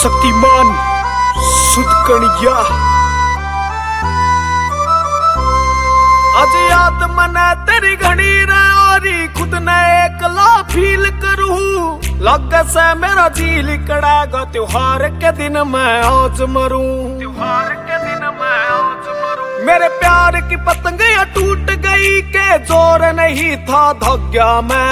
शक्तिमान सुध कणिया आज याद मने तेरी घड़ी रे खुद ने एकला फील करूं लग से मेरा जी लिकड़ेगा त्योहार के दिन मैं आज मरूं त्योहार के दिन मैं आज मरूं मेरे प्यार की पतंगियां टूट गई के जोर नहीं था धग्या मैं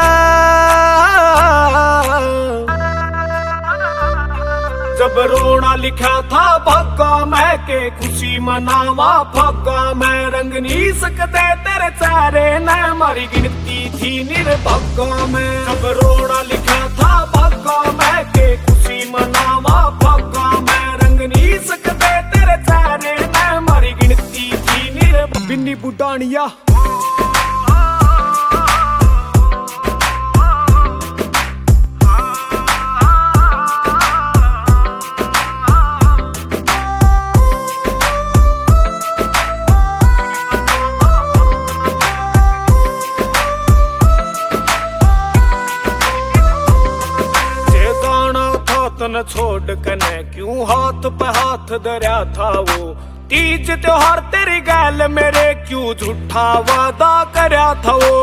जब रोना लिखा था भग्गा मैं के खुशी मनावा भग्गा मैं रंग नहीं सकते तेरे चेहरे ने हमारी गिनती थी निर्भग्गा मैं जब रोना लिखा था भग्गा मैं के खुशी मनावा भग्गा मैं रंग नहीं सकते तेरे चेहरे ने हमारी गिनती थी निर्भग्गा बिन्नी बुढ़ानिया न छोड़ कने क्यों हाथ पे हाथ धरा था वो तीज त्योहार तेरी गैल मेरे क्यों झूठा वादा करया था वो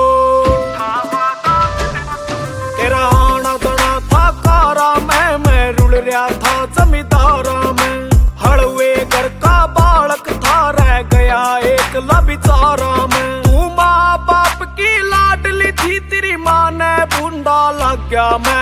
तेरा आना दना था कारा मैं रुल रहा था जमींदारा में हड़वे घर का बालक था रह गया एक लबिचारा में तू माँ बाप की लाडली थी तेरी माँ ने बूंदा लग गया मैं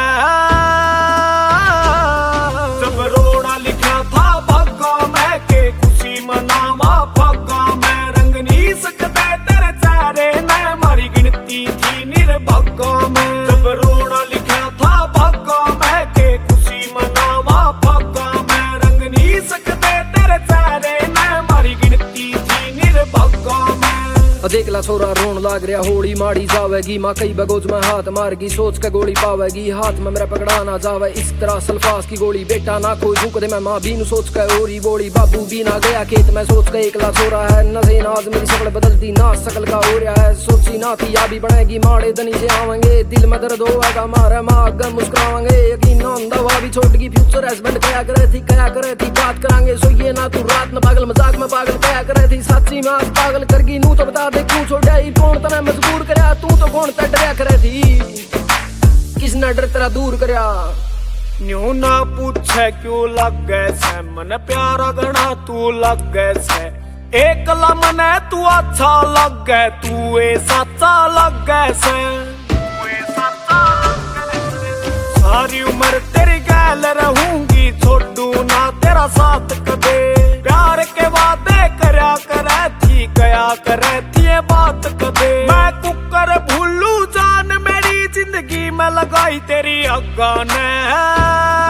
जब रोना लिखा था भग्गा मैं के खुशी मनावा भग्गा मैं रंग नहीं सकते तेरे चेहरे ने हमारी गिनती थी निर्भग्गा मैं जब रोना लिखा था भग्गा मैं के खुशी मनावा भग्गा मैं रंग नहीं सकते तेरे चेहरे ने हमारी गिनती थी निर्भग्गा मैं देखला छोरा रोन लाग रहा होली माड़ी जावेगी माँ कई बगोज में हाथ मारगी सोच के गोली पावेगी हाथ में मेरा पकड़ा ना जावे इस तरह सल्फास की गोली बेटा ना कोई झुक दे मैं माँ भी सोच के ओरी बोली बाबू भी ना गया खेत में सोच के एकला छोरा है नजे नाज मेरी शक्ल बदलती ना शकल का हो रहा है सोची ना थी या भी बनेगी माड़े दनी से आवेंगे दिल में दर्द होगा मारे माँ अगर मुस्कुरावेंगे यकीन ना दवा भी छोटगी फ्यूचर हस्बैंड कया करे थी बात करांगे सोइए ना तू रात में पागल मजाक में पागल कया करे थी सच्ची में पागल करगी नू तो बता क्यों छोड़ा ही कौन तने मजबूर करया तू तो कौन ते डरया करे थी किसने डर तेरा दूर करया न्यू ना पूछे क्यों लग गए से मन प्यारा गणा तू लग गए से एकला मने तू अच्छा लग गए तू ए सच्चा लग गए से सारी उम्र तेरी गैल रहूंगी छोड़ू ना तेरा साथ कदे प्यार के वादे करया करे थी कया करे थी ये बात कदे मैं कुकर भूलू जान मेरी जिंदगी में लगाई तेरी अग्गा ने